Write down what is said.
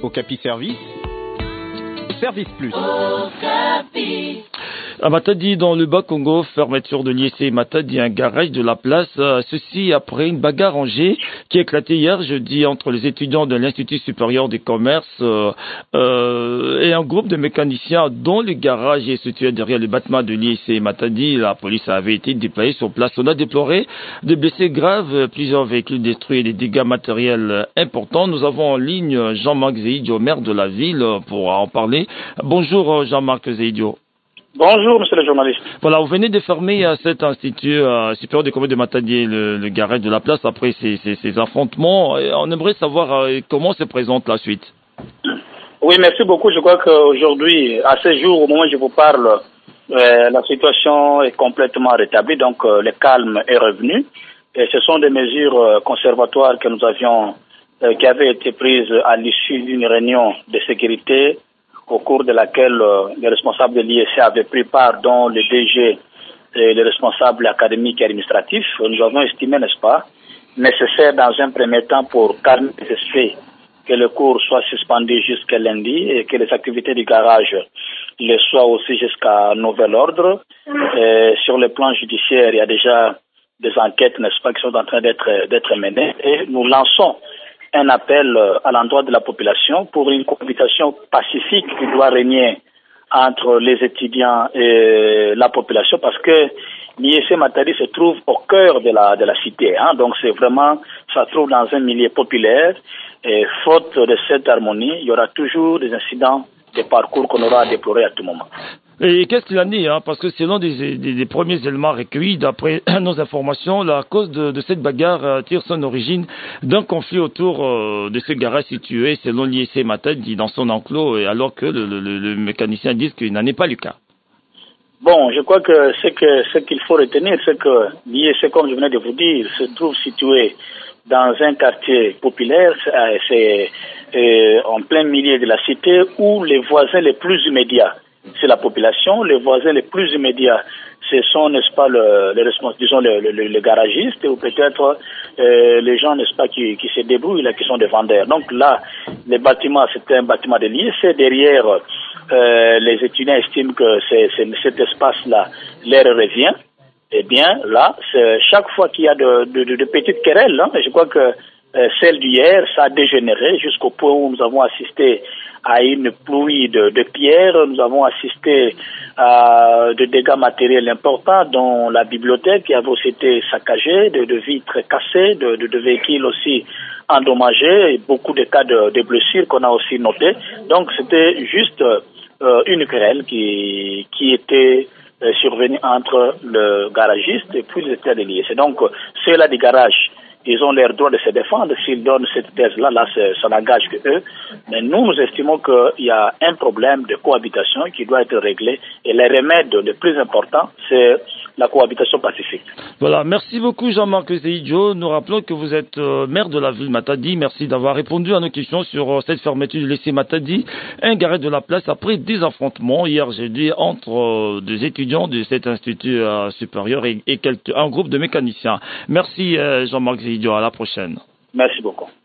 Okapi Service, Service Plus. À Matadi, dans le Bas-Congo, fermeture de l'IEC Matadi, un garage de la place. Ceci après une bagarre rangée qui a éclaté hier jeudi entre les étudiants de l'Institut supérieur des commerces et un groupe de mécaniciens dont le garage est situé derrière le bâtiment de l'IEC Matadi. La police avait été déployée sur place. On a déploré des blessés graves, plusieurs véhicules détruits et des dégâts matériels importants. Nous avons en ligne Jean-Marc Zéidio, maire de la ville, pour en parler. Bonjour Jean-Marc Zéidio. Bonjour, monsieur le journaliste. Voilà, vous venez de fermer cet institut supérieur des commerces de Matadi, le garage de la place, après ces affrontements. Et on aimerait savoir comment se présente la suite. Oui, merci beaucoup. Je crois qu'aujourd'hui, à ce jour, au moment où je vous parle, la situation est complètement rétablie, donc le calme est revenu. Et ce sont des mesures conservatoires que nous avions, qui avaient été prises à l'issue d'une réunion de sécurité au cours de laquelle les responsables de l'IEC avaient pris part, dont le DG et les responsables académiques et administratifs. Nous avons estimé, n'est-ce pas, nécessaire dans un premier temps pour calmer les esprits que le cours soit suspendu jusqu'à lundi et que les activités du garage le soient aussi jusqu'à nouvel ordre. Et sur le plan judiciaire, il y a déjà des enquêtes, n'est-ce pas, qui sont en train d'être menées, et nous lançons un appel à l'endroit de la population pour une cohabitation pacifique qui doit régner entre les étudiants et la population, parce que l'IEC Matadi se trouve au cœur de la cité, hein. Donc c'est vraiment, ça se trouve dans un milieu populaire, et faute de cette harmonie, il y aura toujours des incidents de parcours qu'on aura à déplorer à tout moment. Et qu'est-ce qu'il en est, hein? Parce que selon des premiers éléments recueillis, d'après nos informations, la cause de cette bagarre tire son origine d'un conflit autour de ce garage situé, selon l'IEC Matadi, dans son enclos, alors que le mécanicien dit qu'il n'en est pas le cas. Bon, je crois que ce qu'il faut retenir, c'est que l'IEC, comme je venais de vous dire, se trouve situé dans un quartier populaire, c'est en plein milieu de la cité, où les voisins les plus immédiats, c'est la population. Les voisins les plus immédiats, ce sont, n'est-ce pas, les responsables, disons, les garagistes, ou peut-être les gens, n'est-ce pas, qui se débrouillent, là, qui sont des vendeurs. Donc là, les bâtiments, c'était un bâtiment de l'IEC. Derrière, les étudiants estiment que cet espace-là leur revient. Eh bien, là, chaque fois qu'il y a de petites querelles, hein, je crois que celle d'hier, ça a dégénéré jusqu'au point où nous avons assisté à une pluie de pierres, nous avons assisté à de dégâts matériels importants, dont la bibliothèque qui avait aussi été saccagée, de vitres cassées, de véhicules aussi endommagés, et beaucoup de cas de blessures qu'on a aussi notés. Donc c'était juste une querelle qui était survenue entre le garagiste et puis les étudiants de l'IEC. Donc ceux-là du garage, ils ont leur droit de se défendre. S'ils donnent cette thèse-là, ça n'engage que eux. Mais nous estimons qu'il y a un problème de cohabitation qui doit être réglé. Et le remède le plus important, c'est la cohabitation pacifique. Voilà, merci beaucoup Jean-Marc Zéidio. Nous rappelons que vous êtes maire de la ville Matadi. Merci d'avoir répondu à nos questions sur cette fermeture du lycée Matadi, un garage de la place après des affrontements hier jeudi entre des étudiants de cet institut supérieur et un groupe de mécaniciens. Merci Jean-Marc Zéidio, à la prochaine. Merci beaucoup.